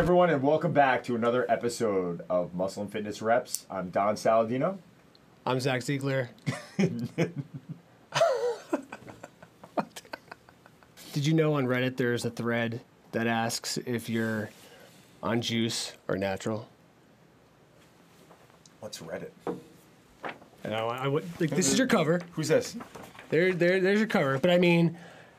everyone, and welcome back to another episode of Muscle and Fitness Reps. I'm Don Saladino. I'm Zach Ziegler. Did you know on Reddit there's a thread that asks if you're on juice or natural? What's Reddit? This is your cover. Who's this? There's your cover. But I mean,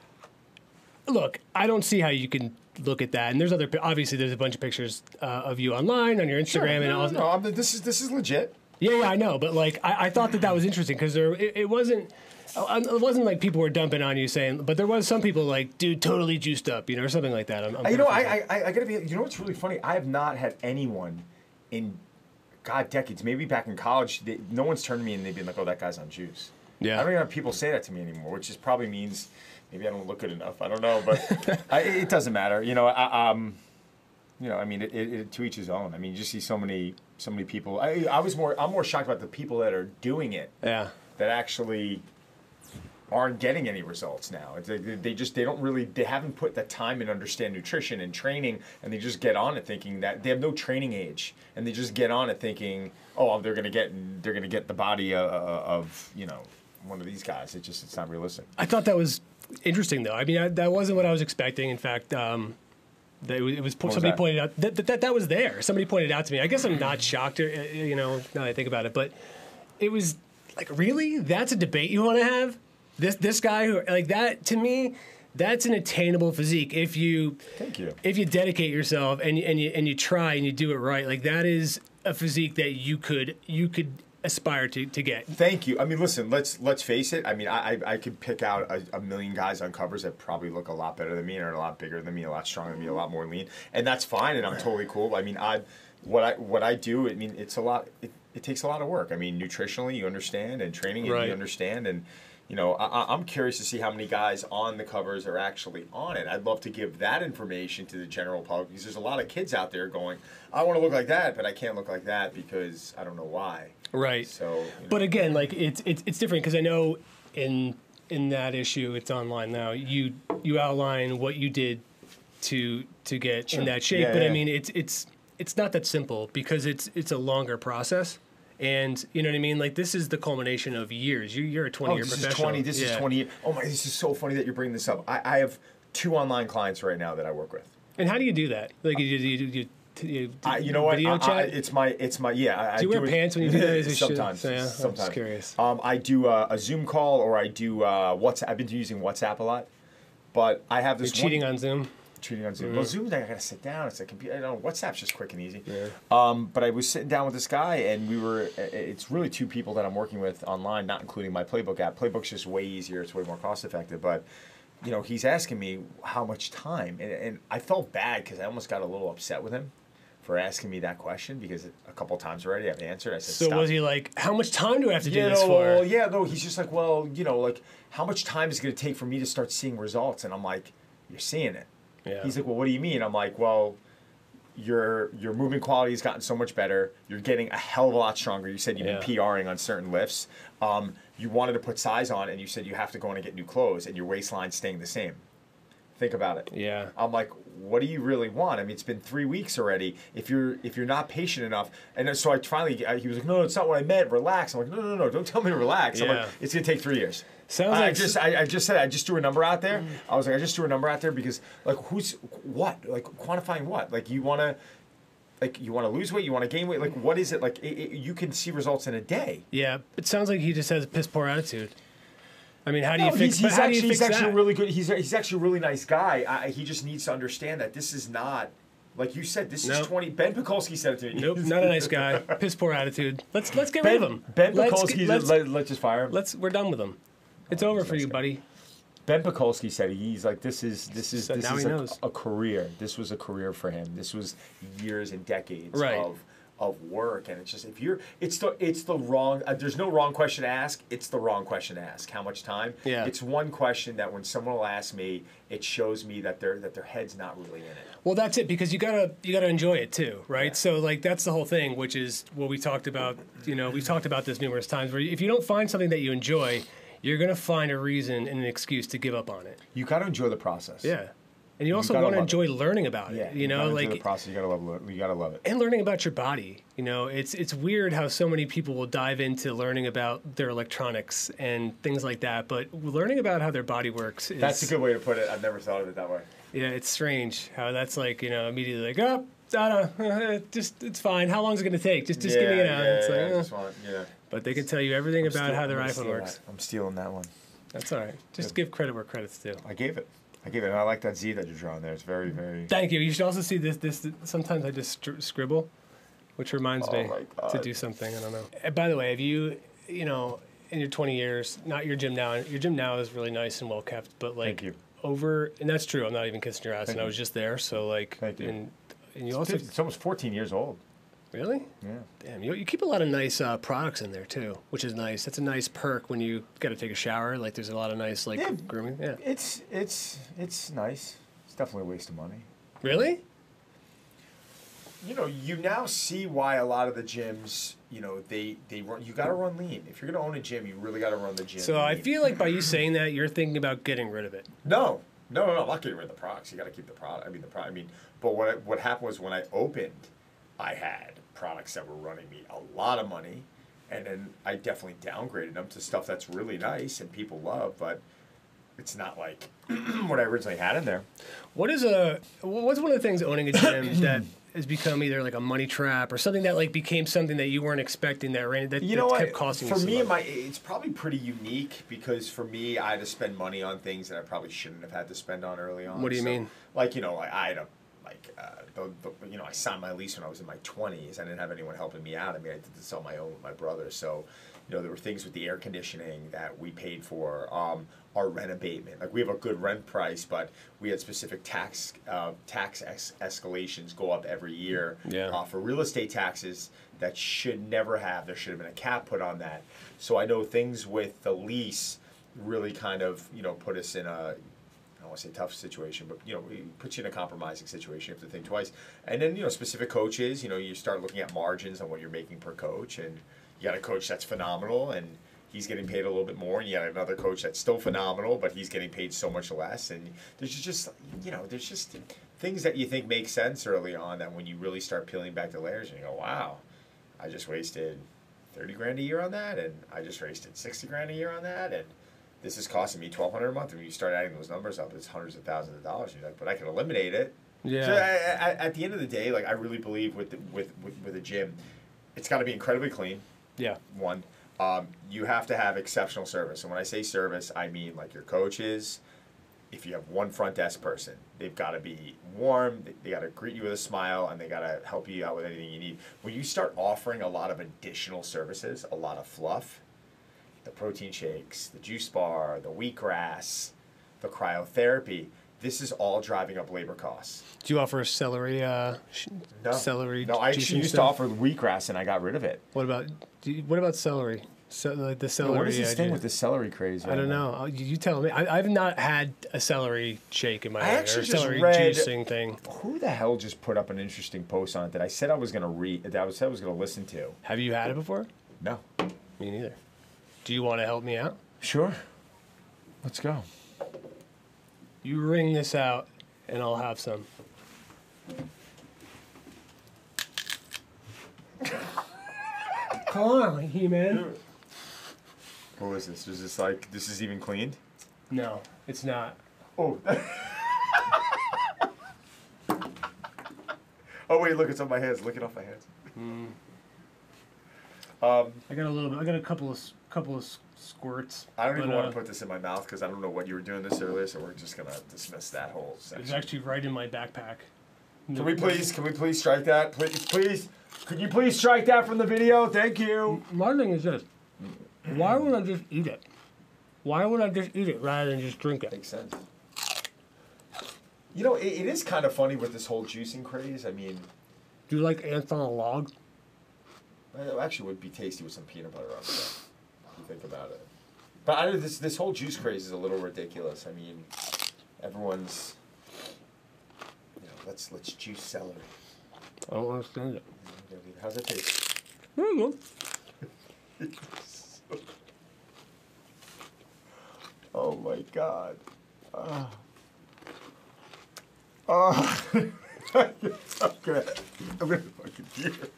look, I don't see how you can look at that. And there's obviously there's a bunch of pictures of you online on your Instagram and all. No, this is legit. Yeah, I know. But like, I thought that was interesting because it wasn't like people were dumping on you saying, but there was some people like, dude, totally juiced up, or something like that. I gotta be. You know what's really funny? I have not had anyone in decades. Maybe back in college, no one's turned to me and they've been like, oh, that guy's on juice. Yeah, I don't even have people say that to me anymore, which just probably means maybe I don't look good enough. I don't know, but it doesn't matter. I mean, it to each his own. I mean, you just see so many people. I'm more shocked about the people that are doing it. Yeah, that actually aren't getting any results now. They haven't put the time and understand nutrition and training, and they just get on it thinking that they have no training age, and they just get on it thinking, oh, they're gonna get the body of one of these guys. It's not realistic. I thought that was interesting though. I mean, that wasn't what I was expecting. In fact, somebody pointed out that was there. Somebody pointed out to me. I guess I'm not shocked, now that I think about it, but it was like, really? That's a debate you want to have? This guy who like that, to me, that's an attainable physique if you dedicate yourself and you try and you do it right. Like that is a physique that you could aspire to get. Thank you. I mean, listen, let's face it. I mean, I could pick out a million guys on covers that probably look a lot better than me and are a lot bigger than me, a lot stronger than me, a lot more lean, and that's fine. And I'm totally cool. I mean, what I do. I mean, it's a lot. It takes a lot of work. I mean, nutritionally, you understand, and training, and you understand, and I'm curious to see how many guys on the covers are actually on it. I'd love to give that information to the general public because there's a lot of kids out there going, I want to look like that, but I can't look like that because I don't know why. Right. So, but again, like it's different because I know in that issue, it's online now. You outline what you did to get in that shape, but I mean it's not that simple because it's a longer process. And you know what I mean? Like this is the culmination of years. You're a 20-year professional. This is 20 years. Oh my, this is so funny that you're bringing this up. I have 2 online clients right now that I work with. And how do you do that? Like you know what? Video chat? It's my Do you wear pants when you do that? Sometimes. Sometimes. I'm just curious. I do a Zoom call or I do WhatsApp. I've been using WhatsApp a lot, but I have this. You're cheating on Zoom. Mm-hmm. Well, Zoom, I gotta sit down. It's a computer. WhatsApp's just quick and easy. Yeah. But I was sitting down with this guy, and it's really 2 people that I'm working with online, not including my Playbook app. Playbook's just way easier. It's way more cost effective. But he's asking me how much time, and I felt bad because I almost got a little upset with him for asking me that question because a couple of times already I've answered. I said, so stop. Was he like, how much time do I have to do this for? No, he's just like, well, like how much time is it going to take for me to start seeing results? And I'm like, you're seeing it. Yeah. He's like, well, what do you mean? I'm like, well, your movement quality has gotten so much better. You're getting a hell of a lot stronger. You said you've been PRing on certain lifts. You wanted to put size on, and you said you have to go in and get new clothes, and your waistline's staying the same. Think about it. Yeah. I'm like, what do you really want? I mean, it's been 3 weeks already. If you're not patient enough, and so I finally, he was like, no, it's not what I meant. Relax. I'm like, no, don't tell me to relax. I'm like, it's gonna take 3 years. Sounds like I just said I just threw a number out there. I was like, I just threw a number out there because like quantifying what? Like you want to lose weight, you want to gain weight. Like what is it? Like you can see results in a day. Yeah, it sounds like he just has a piss poor attitude. I mean, how do you fix that? He's actually really good. He's actually a really nice guy. He just needs to understand that this is not. Like you said, this is 20. Ben Pekulski said it to me. Nope, not a nice guy. Piss poor attitude. Let's get rid of him. Ben Pekulski, let's just fire him. We're done with him. It's over for you, buddy. Ben Pekulski said he's like this is a career. This was a career for him. This was years and decades of work, and it's just it's the wrong. There's no wrong question to ask. It's the wrong question to ask. How much time? Yeah. It's one question that when someone will ask me, it shows me that their head's not really in it. Well, that's it because you gotta enjoy it too, right? Yeah. So like that's the whole thing, which is what we talked about. We've talked about this numerous times. Where if you don't find something that you enjoy, you're going to find a reason and an excuse to give up on it. You got to enjoy the process. Yeah. And you also want to enjoy learning about it. You know, like the process, you gotta love it. And learning about your body. You know, it's weird how so many people will dive into learning about their electronics and things like that, but learning about how their body works that's a good way to put it. I've never thought of it that way. Yeah, it's strange how that's like, you know, immediately like, oh, I don't, just it's fine. How long is it going to take? Just give me an hour. It's like, But they can tell you everything about how their iPhone works. I'm stealing that one. That's all right. Just give credit where credit's due. I gave it. And I like that Z that you're drawing there. It's very, very... Thank you. You should also see this sometimes I just scribble, which reminds me to do something. I don't know. And by the way, have you know, in your 20 years, not your gym now is really nice and well kept, but like... Thank you. And that's true. I'm not even kissing your ass, and I was just there, so like... Thank you. And you also... It's almost 14 years old. Really? Yeah. Damn, you keep a lot of nice products in there too, which is nice. That's a nice perk when you got to take a shower. Like, there's a lot of nice grooming. Yeah. It's nice. It's definitely a waste of money. Really? You know, you now see why a lot of the gyms, you know, they run. You got to run lean. If you're gonna own a gym, you really got to run the gym. So lean. I feel like by you saying that, you're thinking about getting rid of it. No. I'm not getting rid of the products. You got to keep the product. But what happened was when I opened, I had products that were running me a lot of money, and then I definitely downgraded them to stuff that's really nice and people love, but it's not like what I originally had in there. What's one of the things owning a gym that has become either like a money trap or something that like became something that you weren't expecting that kept costing you so much? For me, it's probably pretty unique because for me, I had to spend money on things that I probably shouldn't have had to spend on early on. What do you mean? Like, you know, I had I signed my lease when I was in my 20s. I didn't have anyone helping me out. I mean, I did this on my own with my brother. So, you know, there were things with the air conditioning that we paid for. Our rent abatement. Like, we have a good rent price, but we had specific tax escalations go up every year for real estate taxes that should never have. There should have been a cap put on that. So I know things with the lease really kind of, you know, put us in a, I don't want to say tough situation, but, you know, it puts you in a compromising situation. You have to think twice. And then, you know, specific coaches, you know, you start looking at margins on what you're making per coach, and you got a coach that's phenomenal and he's getting paid a little bit more, and you got another coach that's still phenomenal, but he's getting paid so much less. And there's just, you know, there's just things that you think make sense early on that when you really start peeling back the layers and you go, wow, I just wasted 30 grand a year on that, and I just wasted 60 grand a year on that, and this is costing me $1,200 a month. And when you start adding those numbers up, it's hundreds of thousands of dollars. You're like, but I can eliminate it. Yeah. So at the end of the day, like, I really believe with a gym, it's got to be incredibly clean. Yeah. One, you have to have exceptional service. And when I say service, I mean like your coaches. If you have one front desk person, they've got to be warm. They got to greet you with a smile, and they got to help you out with anything you need. When you start offering a lot of additional services, a lot of fluff, the protein shakes, the juice bar, the wheatgrass, the cryotherapy, this is all driving up labor costs. Do you offer celery? Celery? No, I actually used to offer wheatgrass, and I got rid of it. What about celery? So, like the celery. What is this thing with the celery craze? I don't know. You tell me. I've not had a celery shake in my life. I actually just celery read juicing thing. Who the hell just put up an interesting post on it that I said I was going to read? That I said I was going to listen to. Have you had it before? No. Me neither. Do you want to help me out? Sure. Let's go. You ring this out, and I'll have some. Come on, He-Man. What was this? Was this like, this is even cleaned? No, it's not. Oh. Oh, wait, look, it's on my hands. Lick it off my hands. I got a little bit. I got a couple of squirts. I don't even want to put this in my mouth because I don't know what you were doing this earlier, so we're just going to dismiss that whole section. It's actually right in my backpack. Can we please strike that? Please. Could you please strike that from the video? Thank you. My thing is this. Why would I just eat it? Why would I just eat it rather than just drink it? Makes sense. You know, it is kind of funny with this whole juicing craze. I mean... Do you like ants on a log? It actually would be tasty with some peanut butter on it, if you think about it. But this whole juice craze is a little ridiculous. I mean, everyone's... You know, let's juice celery. I don't understand it. How's it taste? There you go. Oh my God. Oh, I'm gonna fucking do it.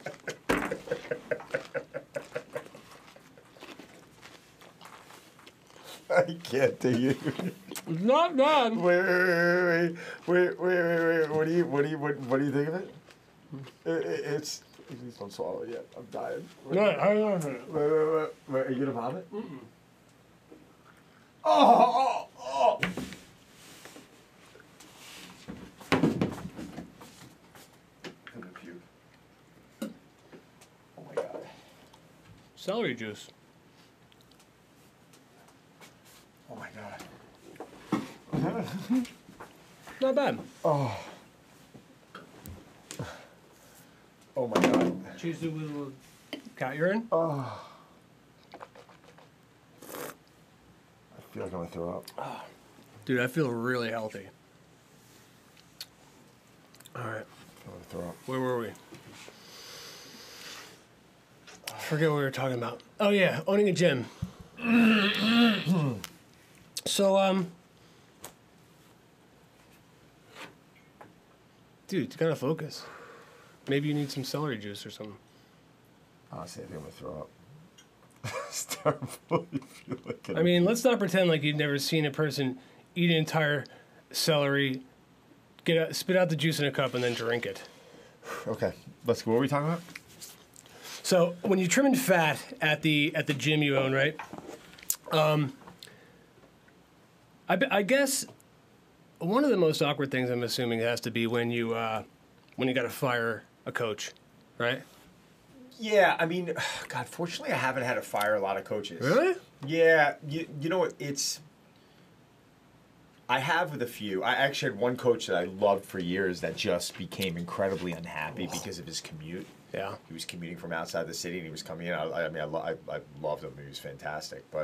I can't do you. It's not done. Wait. What do you think of it? It's. Please don't swallow it yet. I'm dying. No, hang on. Wait. Are you gonna vomit? Mm-mm. Oh. I'm gonna puke. Oh my god. Celery juice. Oh my god. Not bad. Oh my god. Cheese it with a little cat urine. Oh. I feel like I'm gonna throw up. Oh. Dude, I feel really healthy. All right. I'm gonna throw up. Where were we? I forget what we were talking about. Oh yeah, owning a gym. So dude, you gotta focus. Maybe you need some celery juice or something. Honestly, I think I'm gonna throw up. It's terrible. Feel like I mean, let's not pretend like you've never seen a person eat an entire celery, spit out the juice in a cup, and then drink it. Okay, let's go. What are we talking about? So when you're trimming fat at the gym you own, right? I guess one of the most awkward things I'm assuming has to be when you got to fire a coach, right? Yeah, I mean, God, fortunately, I haven't had to fire a lot of coaches. Really? Yeah, you know what? I have with a few. I actually had one coach that I loved for years that just became incredibly unhappy because of his commute. Yeah. He was commuting from outside the city, and he was coming in. I loved him. He was fantastic. But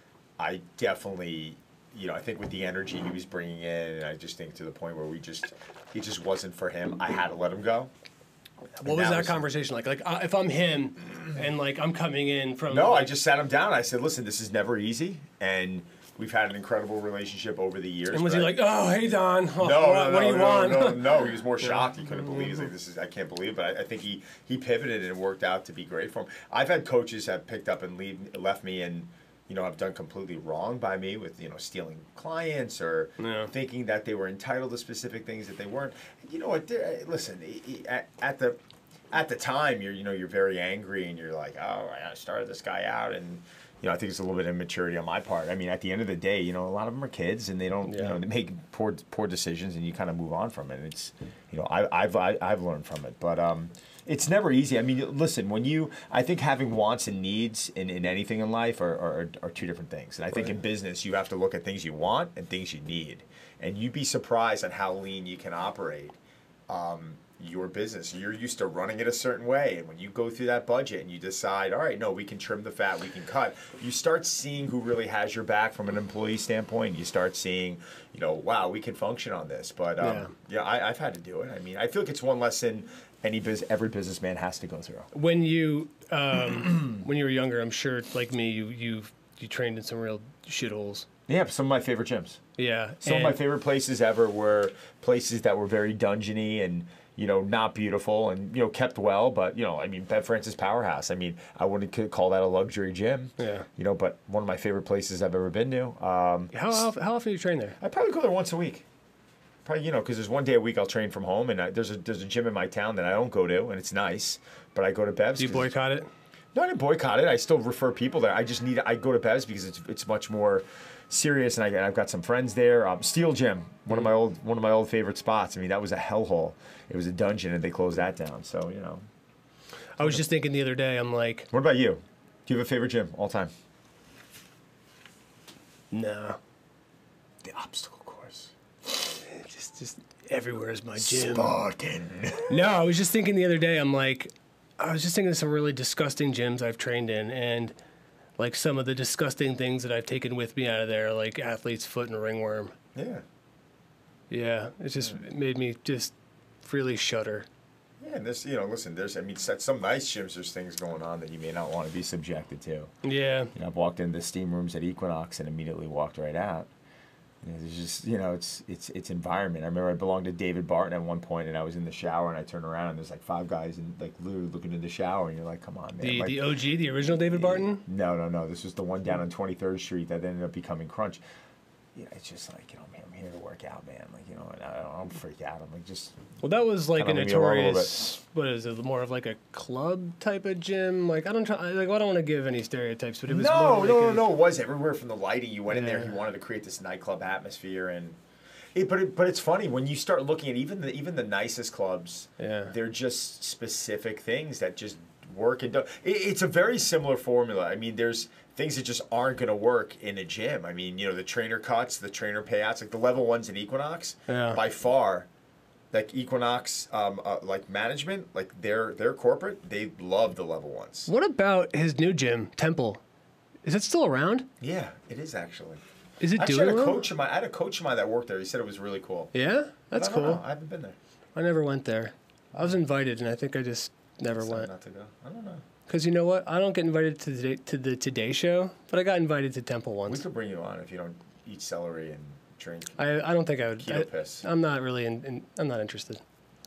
I definitely, I think with the energy he was bringing in, and I just think to the point where it just wasn't for him. I had to let him go. What was that conversation like? Like, if I'm him, and like I'm coming in from. No, I just sat him down. I said, "Listen, this is never easy, and we've had an incredible relationship over the years." And was he like, "Oh, hey Don, what do you want?" No, he was more shocked. He couldn't believe it. He's like, I can't believe it. But I think he pivoted and it worked out to be great for him. I've had coaches have picked up and left me and have done completely wrong by me with stealing clients or thinking that they were entitled to specific things that they weren't. You know what? Listen, at the time you're very angry and you're like, oh, I started this guy out and. I think it's a little bit of immaturity on my part. I mean, at the end of the day, a lot of them are kids and they don't, they make poor decisions, and you kind of move on from it. It's, I've learned from it, but it's never easy. I mean, listen, I think having wants and needs in anything in life are two different things. And I think in business, you have to look at things you want and things you need, and you'd be surprised on how lean you can operate. Your business. You're used to running it a certain way, and when you go through that budget and you decide, all right, no, we can trim the fat, we can cut, you start seeing who really has your back from an employee standpoint. You start seeing, wow, we can function on this. But I've had to do it. I mean, I feel like it's one lesson every businessman has to go through. When you when you were younger, I'm sure, like me, you trained in some real shitholes. Yeah, some of my favorite gyms. Yeah, some of my favorite places ever were places that were very dungeony and not beautiful and, kept well, but, I mean, Bev Francis Powerhouse. I mean, I wouldn't call that a luxury gym. Yeah. But one of my favorite places I've ever been to. How often do you train there? I probably go there once a week. Probably, because there's one day a week I'll train from home, and there's a gym in my town that I don't go to, and it's nice, but I go to Bev's. Do you boycott it? No, I didn't boycott it. I still refer people there. I go to Bev's because it's much more serious, and I've got some friends there. Steel Gym, one of my old favorite spots. I mean, that was a hellhole. It was a dungeon, and they closed that down. So I was just thinking the other day. I'm like, what about you? Do you have a favorite gym all time? No. The obstacle course. Just everywhere is my gym. Spartan. No, I was just thinking the other day. I'm like, I was just thinking of some really disgusting gyms I've trained in, and like some of the disgusting things that I've taken with me out of there, like athlete's foot and ringworm. Yeah. Yeah, it just made me just really shudder. Yeah, and there's, at some nice gyms, there's things going on that you may not want to be subjected to. Yeah. I've walked into the steam rooms at Equinox and immediately walked right out. It's just, it's environment. I remember I belonged to David Barton at one point, and I was in the shower, and I turned around, and there's like 5 guys and like literally looking in the shower, and you're like, come on, man. The OG, the original David Barton? No. This was the one down on 23rd Street that ended up becoming Crunch. It's just like, man, I'm here to work out, man. Like, and I don't freak out. I'm like, just. Well, that was like a notorious. What is it? More of like a club type of gym. Like I don't want to give any stereotypes, but it was no. It was everywhere from the lighting. You went in there. He wanted to create this nightclub atmosphere, and but it's funny when you start looking at even the nicest clubs. Yeah, they're just specific things that just work and do. It's a very similar formula. I mean, there's things that just aren't going to work in a gym. I mean, the trainer cuts, the trainer payouts, like the level ones in Equinox, by far, like Equinox, like management, like their corporate, they love the level ones. What about his new gym, Temple? Is it still around? Yeah, it is actually. Is it doing well? I had a coach of mine that worked there. He said it was really cool. Yeah? That's cool. I haven't been there. I never went there. I was invited, and I think I just never went. Not to go. I don't know. Because you know what? I don't get invited to the Today Show, but I got invited to Temple once. We could bring you on if you don't eat celery and drink. I don't think I would. Keto piss. I'm not really I'm not interested.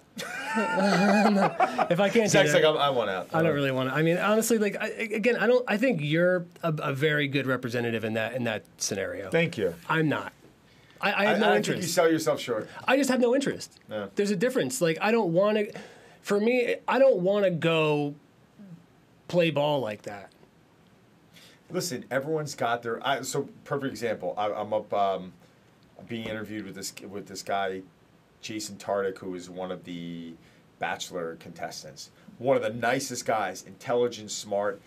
If I can't do that, like I want out. I don't really want to. I mean, honestly, like I think you're a very good representative in that scenario. Thank you. I'm not. I have no interest. I think you sell yourself short. I just have no interest. Yeah. There's a difference. Like I don't want to. For me, I don't want to go play ball like that. Listen, everyone's got their. So perfect example. I'm up being interviewed with this guy, Jason Tardik, who is one of the Bachelor contestants. One of the nicest guys, intelligent, smart.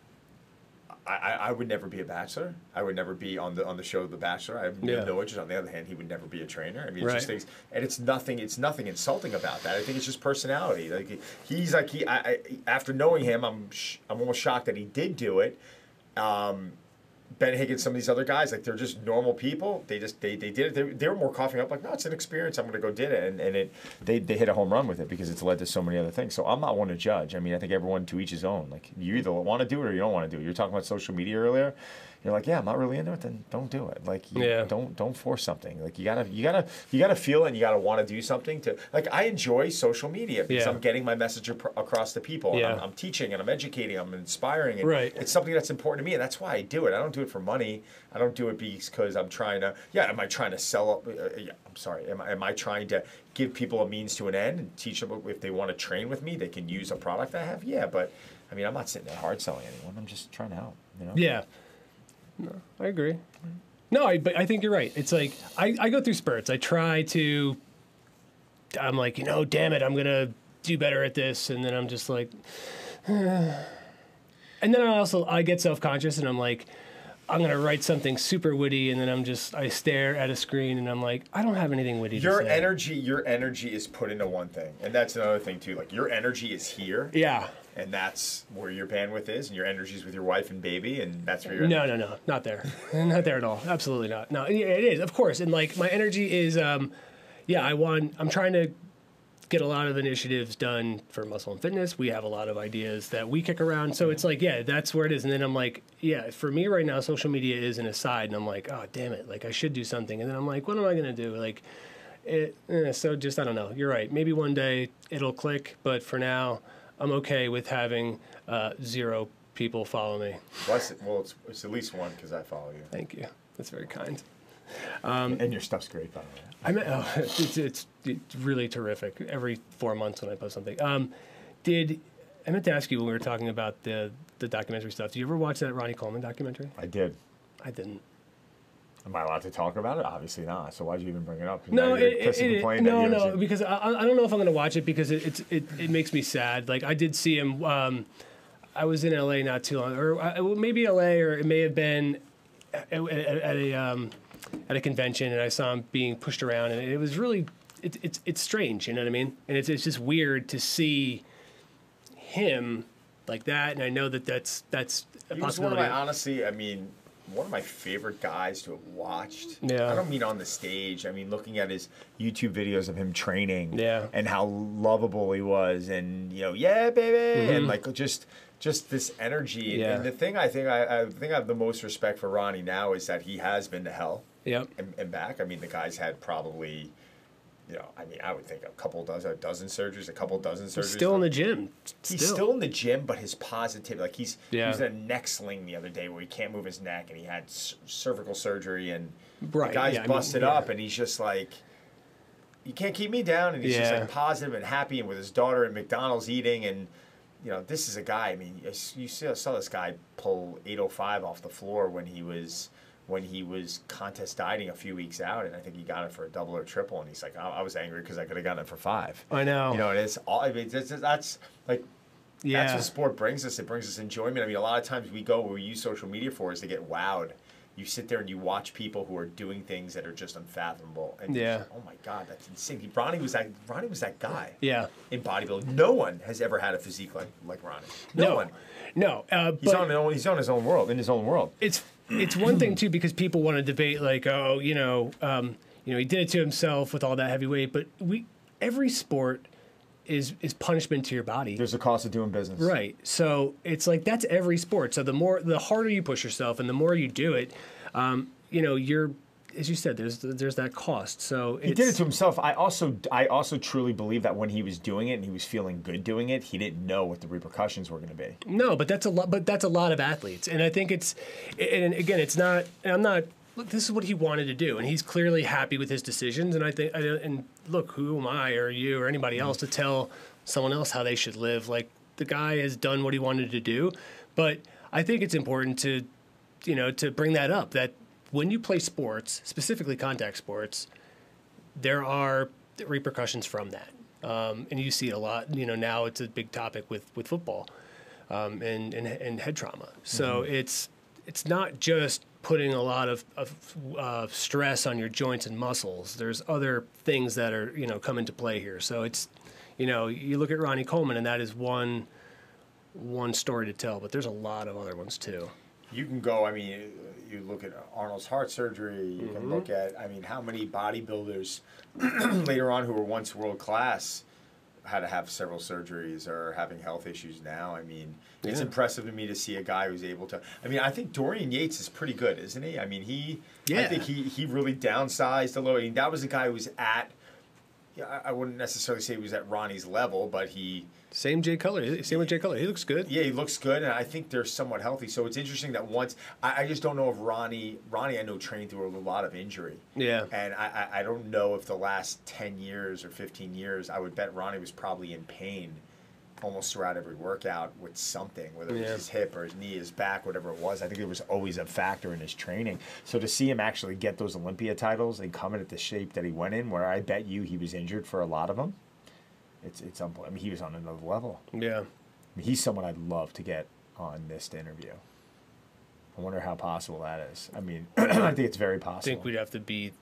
I would never be a Bachelor. I would never be on the show The Bachelor. I have no interest. On the other hand, he would never be a trainer. I mean, it's just things, and it's nothing insulting about that. I think it's just personality. Like he's like after knowing him, I'm almost shocked that he did do it. Ben Higgins, some of these other guys, like they're just normal people. They did it. They were more coughing up like, no, it's an experience. I'm going to go did it, and they hit a home run with it because it's led to so many other things. So I'm not one to judge. I mean, I think everyone to each his own. Like you either want to do it or you don't want to do it. You're talking about social media earlier. You're like, yeah, I'm not really into it. Then don't do it. Like, don't force something. Like you gotta feel it and you gotta want to do something to. Like I enjoy social media because I'm getting my message across to people. And I'm teaching and I'm educating. I'm inspiring. And it's something that's important to me, and that's why I do it. I don't do it for money. I don't do it because I'm trying to. Yeah, am I trying to sell up? I'm sorry. Am I trying to give people a means to an end and teach them if they want to train with me, they can use a product I have? Yeah, but I mean, I'm not sitting there hard selling anyone. I'm just trying to help. Yeah. No, I agree. No, but I think you're right. It's like I go through spurts. I'm like, damn it, I'm going to do better at this. And then I'm just like, and then I get self-conscious and I'm like, I'm going to write something super witty. And then I stare at a screen and I'm like, I don't have anything witty to say. Your energy is put into one thing. And that's another thing too. Like your energy is here. Yeah. And that's where your bandwidth is, and your energy is with your wife and baby, and that's where your No, not there. Not there at all. Absolutely not. No, it is, of course. And like my energy is, I'm trying to get a lot of initiatives done for Muscle and Fitness. We have a lot of ideas that we kick around. So it's like, that's where it is. And then I'm like, for me right now, social media is an aside, and I'm like, oh, damn it. Like I should do something. And then I'm like, what am I going to do? Like, so just, I don't know. You're right. Maybe one day it'll click, but for now, I'm okay with having 0 people follow me. Well, it's at least 1 because I follow you. Thank you. That's very kind. And your stuff's great, by the way. It's really terrific. Every 4 months when I post something. I meant to ask you when we were talking about the documentary stuff. Did you ever watch that Ronnie Coleman documentary? I did. I didn't. Am I allowed to talk about it? Obviously not. So why'd you even bring it up? No, because I don't know if I'm going to watch it because it makes me sad. Like I did see him. I was in LA not too long, or maybe LA, or it may have been at a convention, and I saw him being pushed around, and it was really it's strange. You know what I mean? And it's just weird to see him like that, and I know that's a possibility. Honestly, I mean, one of my favorite guys to have watched. Yeah. I don't mean on the stage. I mean looking at his YouTube videos of him training. Yeah. And how lovable he was, and yeah, baby, and like just this energy. Yeah. And the thing I think I have the most respect for Ronnie now is that he has been to hell. Yep. And back. I mean, the guy's had probably, I mean, I would think a dozen surgeries. He's still in the gym. He's still in the gym, but his positive, like he was in a neck sling the other day where he can't move his neck, and he had cervical surgery, and the guy's busted up, and he's just like, you can't keep me down, and he's just like positive and happy, and with his daughter at McDonald's eating, and this is a guy. I mean, you saw this guy pull 805 off the floor when he was contest dieting a few weeks out, and I think he got it for a double or triple, and he's like, I was angry because I could have gotten it for 5. I know. And it's all. I mean, that's like. Yeah. That's what sport brings us. It brings us enjoyment. I mean, a lot of times what we use social media for is to get wowed. You sit there and you watch people who are doing things that are just unfathomable. And you're like, oh my God, that's insane. Ronnie was that guy. Yeah. In bodybuilding, no one has ever had a physique like Ronnie. No one. No. He's on his own world. In his own world. It's one thing too, because people want to debate like, he did it to himself with all that heavy weight, but every sport is punishment to your body. There's a cost of doing business. Right. So it's like that's every sport. So the harder you push yourself and the more you do it, you're, as you said, there's that cost. So he did it to himself. I also truly believe that when he was doing it and he was feeling good doing it, he didn't know what the repercussions were going to be. No, but that's a lot. But that's a lot of athletes, and I think and again, it's not. I'm not. Look, this is what he wanted to do, and he's clearly happy with his decisions. And I think, and look, who am I or you or anybody else to tell someone else how they should live? Like the guy has done what he wanted to do, but I think it's important to bring that up. That when you play sports, specifically contact sports, there are repercussions from that, and you see it a lot. Now it's a big topic with football, and head trauma. So it's not just putting a lot of stress on your joints and muscles. There's other things that are, come into play here. So it's, you look at Ronnie Coleman, and that is one story to tell, but there's a lot of other ones too. You can go, I mean, you look at Arnold's heart surgery, you can look at, I mean, how many bodybuilders later on who were once world class had to have several surgeries or having health issues now. I mean, it's impressive to me to see a guy who's able to. I mean, I think Dorian Yates is pretty good, isn't he? I mean, I think he really downsized a little. I mean, that was a guy who was at. I wouldn't necessarily say he was at Ronnie's level, but he. Same with Jay Cutler. He looks good. Yeah, he looks good, and I think they're somewhat healthy. So it's interesting that once I just don't know if Ronnie I know trained through a lot of injury. Yeah. And I don't know if the last 10 years or 15 years, I would bet Ronnie was probably in pain almost throughout every workout with something, whether it was his hip or his knee, his back, whatever it was. I think it was always a factor in his training. So to see him actually get those Olympia titles and come in at the shape that he went in, where I bet you he was injured for a lot of them, it's unbelievable. I mean, he was on another level. Yeah. I mean, he's someone I'd love to get on this interview. I wonder how possible that is. I mean, I think it's very possible. I think we'd have to be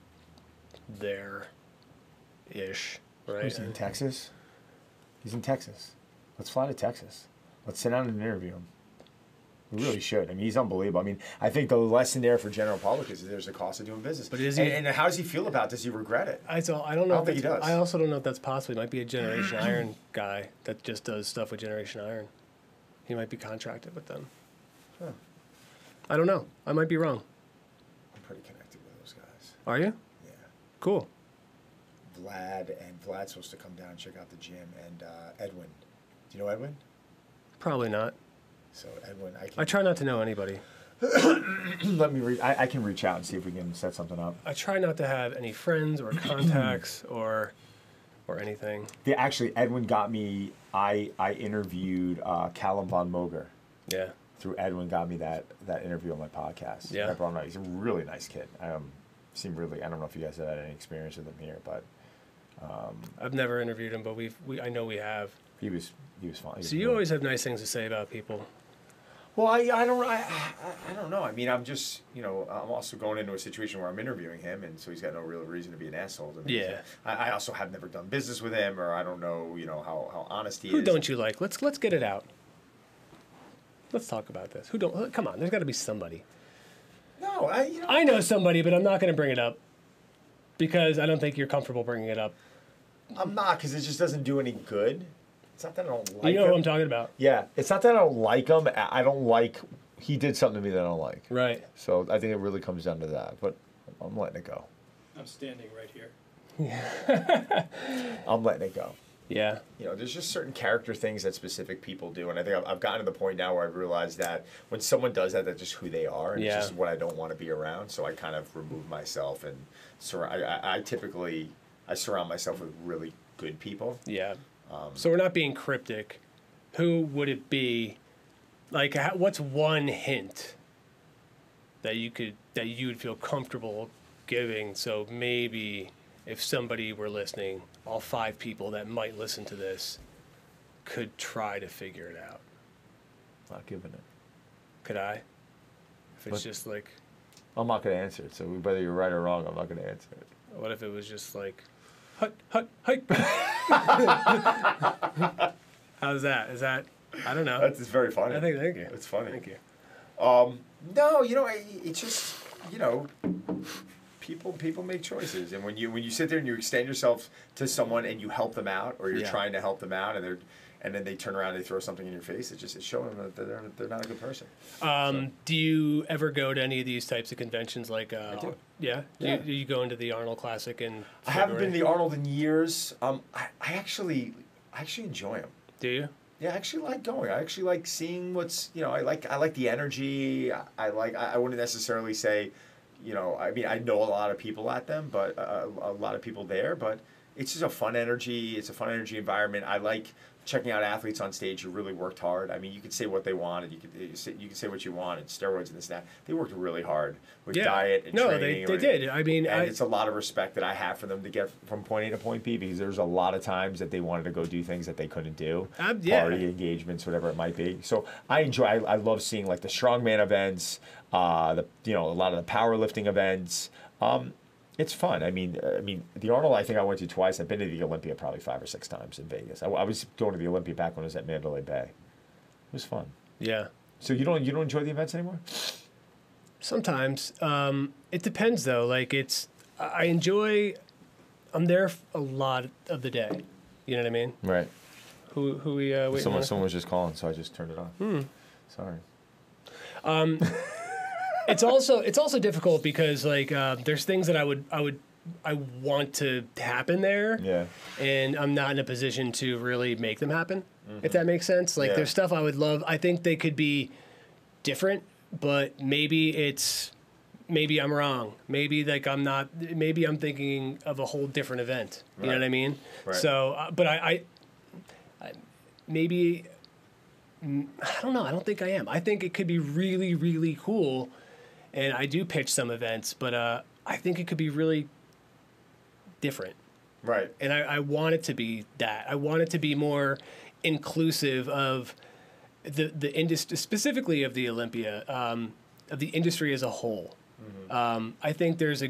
there-ish, right? Who's he, in Texas? He's in Texas. Let's fly to Texas. Let's sit down and interview him. We really should. I mean, he's unbelievable. I mean, I think the lesson there for general public is that there's a cost of doing business. But is he? And how does he feel about this? Does he regret it? I don't know. I don't think he does. I also don't know if that's possible. He might be a Generation Iron guy that just does stuff with Generation Iron. He might be contracted with them. Huh. I don't know. I might be wrong. I'm pretty connected with those guys. Are you? Yeah. Cool. Vlad's supposed to come down and check out the gym, and Edwin. Do you know Edwin? Probably not. So Edwin, I try not to know anybody. Let me I can reach out and see if we can set something up. I try not to have any friends or contacts or anything. Yeah, actually, Edwin got me. I interviewed Callum Von Moger. Yeah. Through Edwin, got me that interview on my podcast. Yeah. I brought him out. He's a really nice kid. Seemed really. I don't know if you guys have had any experience with him here, but. I've never interviewed him, but I know we have. He was fine. So you always have nice things to say about people. Well, I don't know. I mean, I'm just, I'm also going into a situation where I'm interviewing him, and so he's got no real reason to be an asshole to me. Yeah. I also have never done business with him, or I don't know, how honest he is. Who don't you like? Let's get it out. Let's talk about this. Who don't? Come on, there's got to be somebody. No, I know somebody, but I'm not going to bring it up because I don't think you're comfortable bringing it up. I'm not, because it just doesn't do any good. It's not that I don't like him. You know who I'm talking about. Yeah. It's not that I don't like him. I don't like... He did something to me that I don't like. Right. So I think it really comes down to that. But I'm letting it go. I'm standing right here. I'm letting it go. Yeah. You know, there's just certain character things that specific people do, and I think I've gotten to the point now where I've realized that when someone does that, that's just who they are, and it's just what I don't want to be around. So I kind of remove myself, and I typically surround myself with really good people. Yeah. So we're not being cryptic. Who would it be? Like, what's one hint that you would feel comfortable giving? So maybe if somebody were listening, all 5 people that might listen to this could try to figure it out. Not giving it. Could I? If it's just like... I'm not going to answer it, so whether you're right or wrong, I'm not going to answer it. What if it was just like, hut, hut, hut? How's that? Is that... I don't know. It's very funny. Thank you. It's funny. Thank you. No, you know, it's just, you know, people make choices, and when you sit there and you extend yourself to someone and you help them out, or you're trying to help them out, and then they turn around and they throw something in your face, it's showing them that they're not a good person. Do you ever go to any of these types of conventions? Like, I do. Yeah. Do you go into the Arnold Classic in February? I haven't been to the Arnold in years. I actually enjoy them. Do you? Yeah, I actually like going. I actually like seeing what's, you know, I like the energy. I wouldn't necessarily say, you know, I mean, I know a lot of people at them, but a lot of people there, but it's just a fun energy. It's a fun energy environment. I like checking out athletes on stage who really worked hard. I mean, you could say what they wanted. You could say what you wanted, steroids and this and that. They worked really hard with diet and training. They did. I mean, it's a lot of respect that I have for them to get from point A to point B, because there's a lot of times that they wanted to go do things that they couldn't do, party engagements, whatever it might be. So I love seeing like the strongman events, a lot of the powerlifting events. It's fun. I mean, the Arnold, I think I went to twice. I've been to the Olympia probably 5 or 6 times in Vegas. I was going to the Olympia back when I was at Mandalay Bay. It was fun. Yeah. So you don't enjoy the events anymore? Sometimes. It depends though. Like I'm there a lot of the day. You know what I mean? Right. Who we waiting on? Someone was just calling, so I just turned it on. Sorry. It's also difficult because like there's things that I want to happen there. Yeah. And I'm not in a position to really make them happen. If that makes sense. Like there's stuff I would love. I think they could be different, but maybe I'm wrong. Maybe like maybe I'm thinking of a whole different event. You know what I mean? Right. So, but I maybe I don't know. I don't think I am. I think it could be really, really cool. And I do pitch some events, but I think it could be really different. Right. And I want it to be that. I want it to be more inclusive of the industry, specifically of the Olympia, of the industry as a whole. I think there's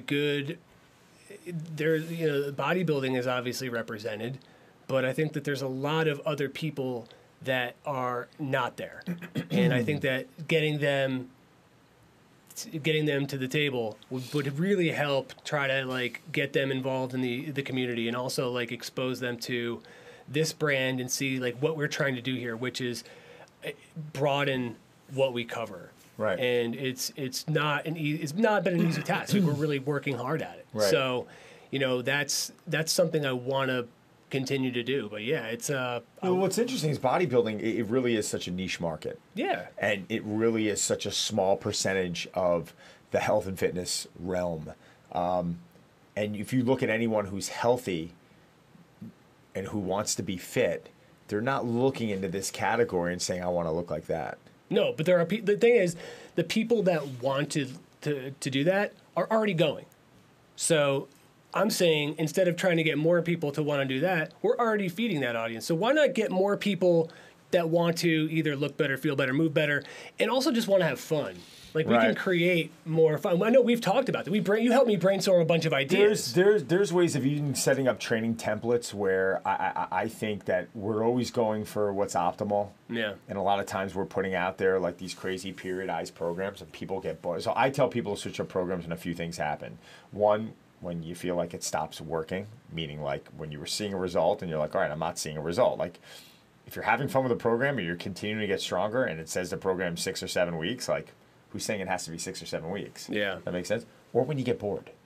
bodybuilding is obviously represented, but I think that there's a lot of other people that are not there. And I think that getting them to the table would really help try to like get them involved in the community, and also like expose them to this brand and see like what we're trying to do here, which is broaden what we cover. Right. And it's not been an easy task. Like, we're really working hard at it. Right. So, that's something I want to continue to do. But yeah, it's well, what's interesting is bodybuilding, it really is such a niche market. Yeah. And it really is such a small percentage of the health and fitness realm. And if you look at anyone who's healthy and who wants to be fit, they're not looking into this category and saying, I want to look like that. No, but there are the thing is, the people that want to do that are already going. So I'm saying, instead of trying to get more people to want to do that, we're already feeding that audience. So why not get more people that want to either look better, feel better, move better, and also just want to have fun? Like, we can create more fun. I know we've talked about that. You helped me brainstorm a bunch of ideas. There's ways of even setting up training templates where I think that we're always going for what's optimal. Yeah. And a lot of times we're putting out there like these crazy periodized programs, and people get bored. So I tell people to switch up programs, and a few things happen. One, when you feel like it stops working, meaning like when you were seeing a result and you're like, all right, I'm not seeing a result. Like, if you're having fun with the program and you're continuing to get stronger, and it says the program's 6 or 7 weeks, like, who's saying it has to be 6 or 7 weeks? Yeah. That makes sense? Or when you get bored.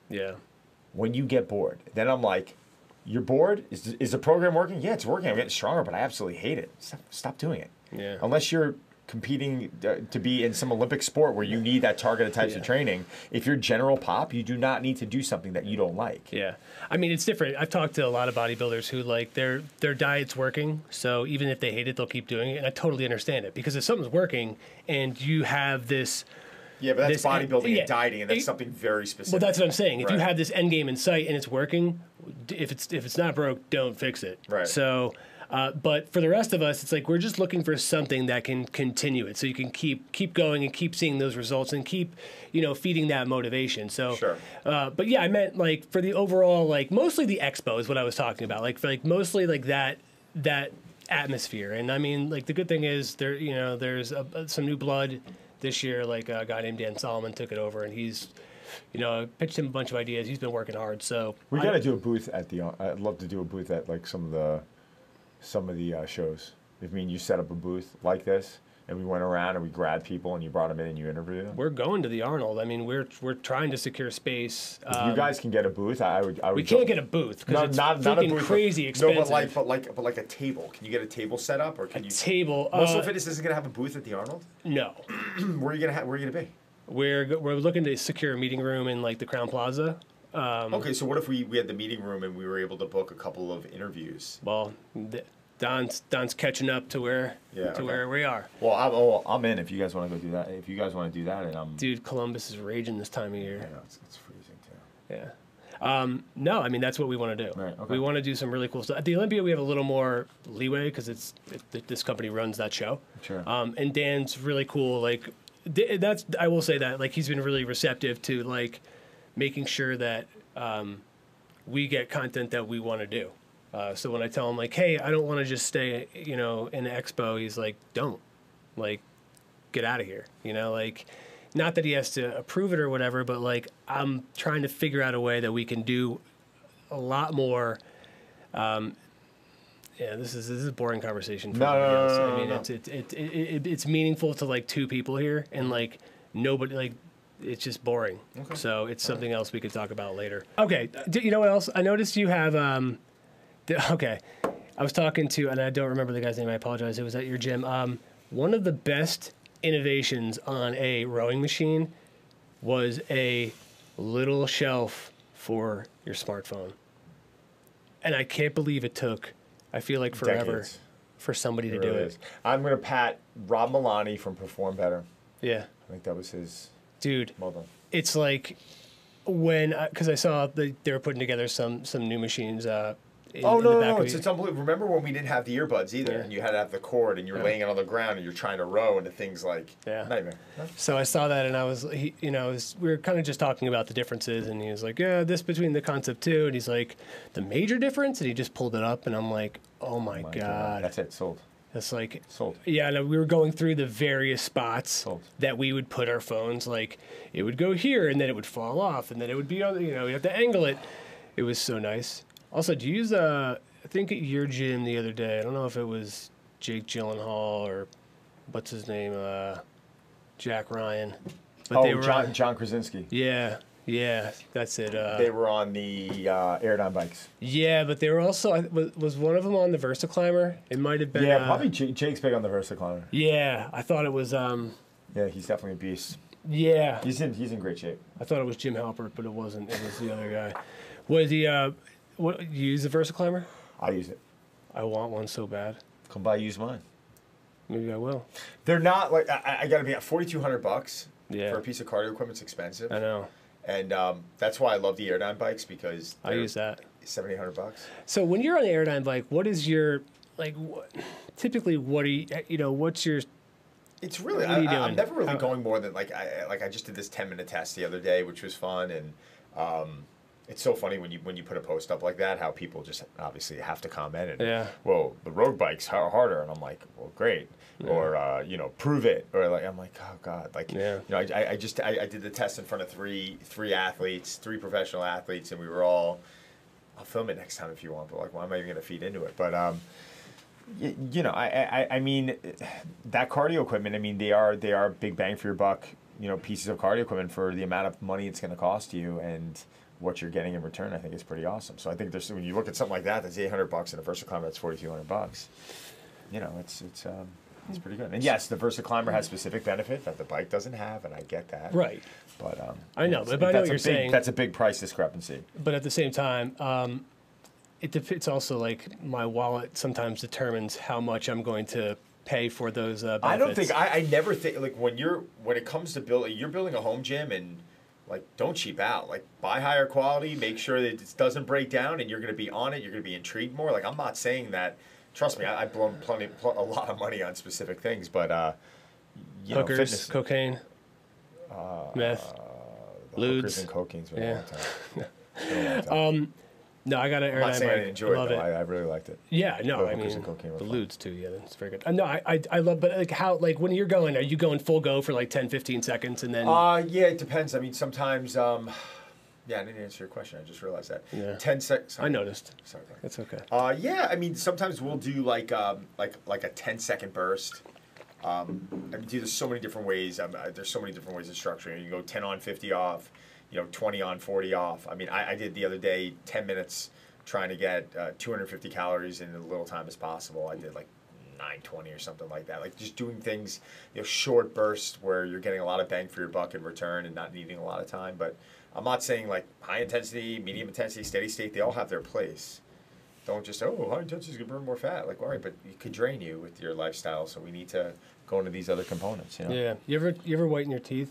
Yeah. When you get bored, then I'm like, you're bored? Is the program working? Yeah, it's working. I'm getting stronger, but I absolutely hate it. Stop doing it. Yeah. Unless you're competing to be in some Olympic sport where you need that targeted types of training. If you're general pop, you do not need to do something that you don't like. Yeah. I mean, it's different. I've talked to a lot of bodybuilders who like their diet's working, so even if they hate it, they'll keep doing it, and I totally understand it, because if something's working and you have this. Yeah, but that's bodybuilding and dieting, and that's something very specific. Well, that's what I'm saying. If you have this end game in sight and it's working, if it's not broke, don't fix it. Right. So, but for the rest of us, it's like we're just looking for something that can continue it, so you can keep going and keep seeing those results and keep feeding that motivation. So, sure. But yeah, I meant like for the overall, like mostly the expo is what I was talking about. Like for like mostly like that atmosphere. And I mean, like the good thing is there's some new blood. This year, like a guy named Dan Solomon took it over, and he's, I pitched him a bunch of ideas. He's been working hard. So we got to do a booth at the. I'd love to do a booth at like some of the shows. I mean, you set up a booth like this, and we went around and we grabbed people and you brought them in and you interviewed them. We're going to the Arnold. I mean, we're trying to secure space. If you guys can get a booth, I would. We can't get a booth because it's not a booth, crazy expensive. No, but like a table. Can you get a table set up, or can you? Table. Muscle Fitness isn't gonna have a booth at the Arnold. No. Where are you gonna be? We're looking to secure a meeting room in like the Crown Plaza. Okay, so what if we had the meeting room and we were able to book a couple of interviews? Well. Don's catching up to where where we are. Well, I'm in if you guys want to go do that. If you guys want to do that, and I'm. Dude, Columbus is raging this time of year. I know it's freezing too. Yeah. No, I mean that's what we want to do. Right, okay. We want to do some really cool stuff. At the Olympia, we have a little more leeway because this company runs that show. Sure. And Dan's really cool. Like I will say that like he's been really receptive to like making sure that we get content that we want to do. So when I tell him like, hey, I don't want to just stay, in the expo, he's like, don't, like, get out of here. Like, not that he has to approve it or whatever, but like, I'm trying to figure out a way that we can do a lot more. This is a boring conversation. For I mean, it's meaningful to like two people here, and like nobody like. It's just boring. Okay. So it's something else we could talk about later. Okay, you know what else? I noticed you have. Okay, I was talking to, and I don't remember the guy's name. I apologize. It was at your gym. One of the best innovations on a rowing machine was a little shelf for your smartphone, and I can't believe it took. I feel like forever decades. For somebody to do it. I'm gonna pat Rob Milani from Perform Better. Yeah, I think that was his. Dude, well done. It's like when because I saw they were putting together some new machines. No! It's unbelievable. Remember when we didn't have the earbuds either, and you had to have the cord, and you're laying it on the ground, and you're trying to row into things like nightmare. So I saw that, and I was, we were kind of just talking about the differences, and he was like, yeah, this between the Concept 2, and he's like, the major difference, and he just pulled it up, and I'm like, oh my God. That's it, sold. That's like sold. Yeah, no, we were going through the various spots that we would put our phones. Like it would go here, and then it would fall off, and then it would be on. You have to angle it. It was so nice. Also, do you use I think at your gym the other day. I don't know if it was Jake Gyllenhaal or what's his name, Jack Ryan. But John Krasinski. Yeah, that's it. They were on the Airdyne bikes. Yeah, but they were also was one of them on the VersaClimber? It might have been. Yeah, probably Jake's big on the VersaClimber. Yeah, I thought it was. Yeah, he's definitely a beast. Yeah, he's in great shape. I thought it was Jim Halpert, but it wasn't. It was the other guy. Was he? What you use the VersaClimber? I use it. I want one so bad. Come by, use mine. Maybe I will. They're not like I got to be at $4,200. Yeah. For a piece of cardio equipment, it's expensive. I know. And that's why I love the Airdyne bikes because I use that. $700-800. So when you're on the Airdyne bike, what is your typically what are you what's your It's really I'm never really going more than I just did this 10-minute test the other day, which was fun, and it's so funny when you put a post up like that, how people just obviously have to comment and whoa, the road bike's harder, and I'm like, well, great, or prove it, or I'm like, oh God, I did the test in front of three professional athletes, and we were all. I'll film it next time if you want, but why am I even going to feed into it? But I mean, that cardio equipment. I mean, they are big bang for your buck. Pieces of cardio equipment for the amount of money it's going to cost you, and what you're getting in return, I think is pretty awesome. So I think there's when you look at something like that, that's $800, and a VersaClimber that's $4,200. You know, it's pretty good. And yes, the VersaClimber has specific benefit that the bike doesn't have, and I get that. Right. But I know, but I know what you're saying. That's a big price discrepancy. But at the same time, it's also like my wallet sometimes determines how much I'm going to pay for those benefits. I don't think I never think like when it comes to you're building a home gym, and like don't cheap out. Like buy higher quality, make sure that it doesn't break down, and you're going to be on it. You're going to be intrigued more. Like I'm not saying that. Trust me, I've blown a lot of money on specific things, but hookers, fitness, cocaine, meth, hookers and cocaine's been a long time. It's been a long time. No, I got an Air 9 bike. I'm not saying I didn't enjoy it, though. It. I really liked it. Yeah, no, I mean, the ludes too, yeah, that's very good. No, I love, but like how, like when you're going, are you going full go for like 10, 15 seconds and then? Yeah, it depends. I mean, sometimes, yeah, I didn't answer your question. I just realized that. Yeah. 10 seconds. I noticed. Sorry. That's okay. Yeah, I mean, sometimes we'll do like a 10-second burst. I mean, there's so many different ways. There's so many different ways of structuring. You can go 10 on, 50 off, 20 on, 40 off. I mean, I did the other day 10 minutes trying to get 250 calories in as little time as possible. I did like 920 or something like that. Like just doing things, short bursts where you're getting a lot of bang for your buck in return and not needing a lot of time. But I'm not saying like high intensity, medium intensity, steady state. They all have their place. Don't just, high intensity is going to burn more fat. Like, all right, but it could drain you with your lifestyle. So we need to go into these other components. Yeah. You ever whiten your teeth?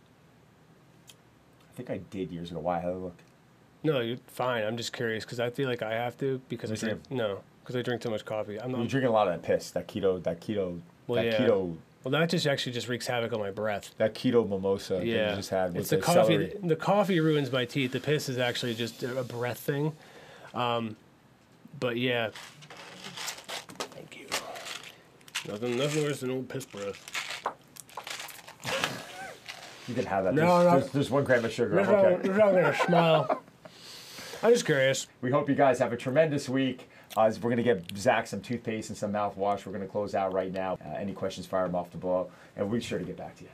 I think I did years ago. Why? How do they look? No, you're fine. I'm just curious because I feel like I have to because I drink too much coffee. You're drinking a lot of that piss, that keto. Well, that actually just wreaks havoc on my breath. That keto mimosa that you just had with it's the coffee. Celery. The coffee ruins my teeth. The piss is actually just a breath thing. But yeah. Thank you. Nothing worse than old piss breath. You can have that. No, there's 1 gram of sugar. There's not gonna smile. I'm just curious. We hope you guys have a tremendous week. We're going to get Zach some toothpaste and some mouthwash. We're going to close out right now. Any questions, fire them off the blow, and we'll be sure to get back to you.